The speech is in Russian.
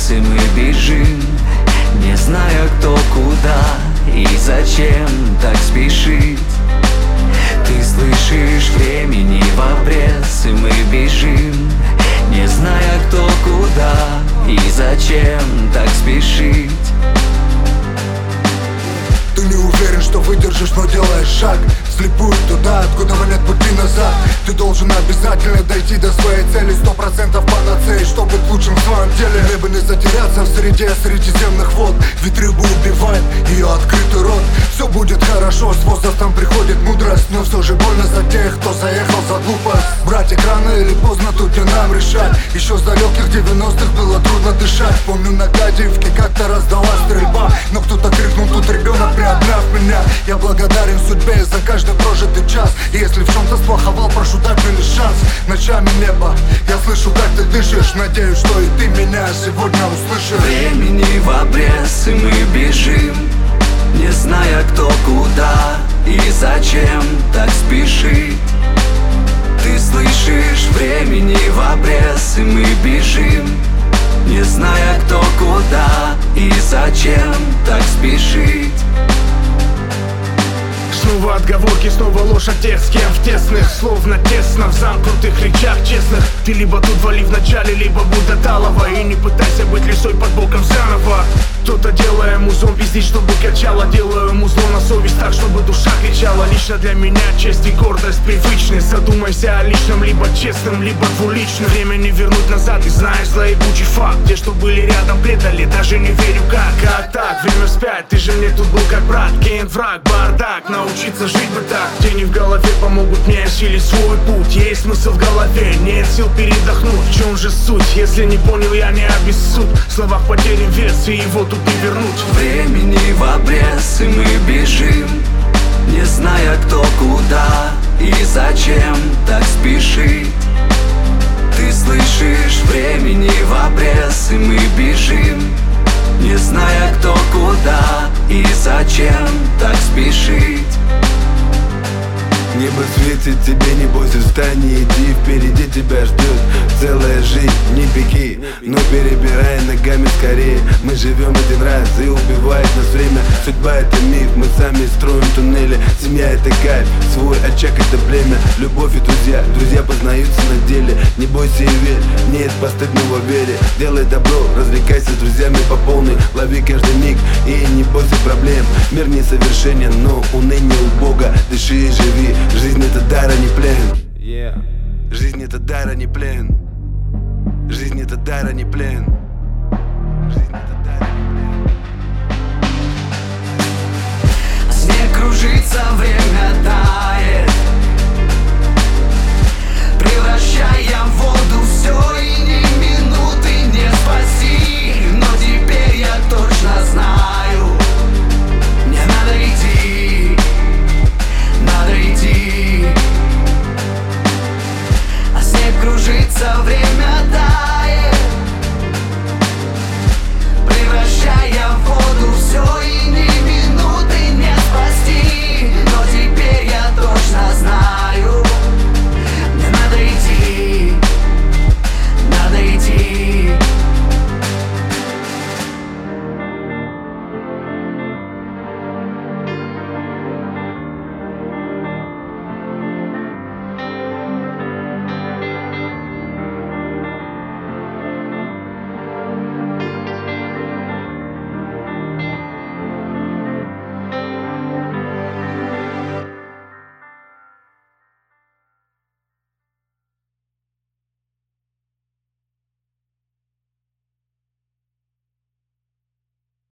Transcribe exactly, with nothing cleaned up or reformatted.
обрез, и мы бежим, не зная кто куда и зачем так спешить. Ты слышишь, времени в обрез, и мы бежим, не зная кто куда и зачем так спешить. Ты не уверен, что выдержишь, но делаешь шаг вслепую туда, откуда нет пути назад. Ты должен обязательно дойти до своей цели, сто процентов панацеи, чтобы быть лучшим в своем деле. Небо не затеряться в среде средиземных вод, ведь рыбу убивает ее открытый рот. Все будет хорошо, с возрастом приходит мудрость, но все же больно за тех, кто заехал за глупость. Братик, рано или поздно тут не нам решать. Еще с далеких девяностых было трудно дышать. Помню, на Гадиевке как-то раздалась стрельба, но кто-то крикнул: тут ребенок, приобняв меня. Я благодарен судьбе за каждый прожитый час, и если в чем-то сплоховал, прошу дать мне шанс. Ночами небо, я слышу, как ты дышишь. Надеюсь, что и ты меня сегодня услышишь. Времени в обрез, и мы бежим, не зная кто куда и зачем так спешить. Ты слышишь, времени в обрез, и мы бежим, не зная кто куда и зачем так спешить. Снова отговорки, снова ложь, отец, с кем в тесных, словно тесно в замкнутых речах честных. Ты либо тут вали в начале, либо будь до талого, и не пытайся быть лисой под боком заново. Кто-то делая ему зомби здесь, чтобы качало, делаю ему зло на совесть так, чтобы душа кричала. Лично для меня честь и гордость привычны. Задумайся о личном, либо честным, либо двуличным. Время не вернуть назад, и знаешь злоебучий факт. Те, что были рядом, предали, даже не верю как. Как так, время вспять, ты же мне тут был как брат. Кейн, враг, бардак, научиться жить бы так. Тени в голове помогут мне осилить свой путь. Есть смысл в голове, нет сил передохнуть. В чем же суть, если не понял, я не обессудь. В словах потерян вес, и его тут не вернуть. Времени в обрез, и мы бежим, не зная кто куда и зачем так спешить. Ты слышишь, времени в обрез, и мы бежим, не зная кто куда и зачем так спешить. Небо светит тебе, не бойся, встань и иди. Впереди тебя ждет целая жизнь, не беги, но перебирай ногами скорее. Мы живем один раз и убивает нас время. Судьба это миф, мы сами строим туннели. Семья это кайф, свой очаг это племя. Любовь и друзья, друзья познаются на деле. Не бойся и верь, нет постыдного вере. Делай добро, развлекайся с друзьями по полной. Лови каждый миг и не бойся проблем. Мир несовершенен, но уныние у Бога. Дыши и живи. Жизнь это дар, а не плен. yeah. Жизнь это дар, а не плен. Жизнь это дар, а не плен. Жизнь это дар, а не плен.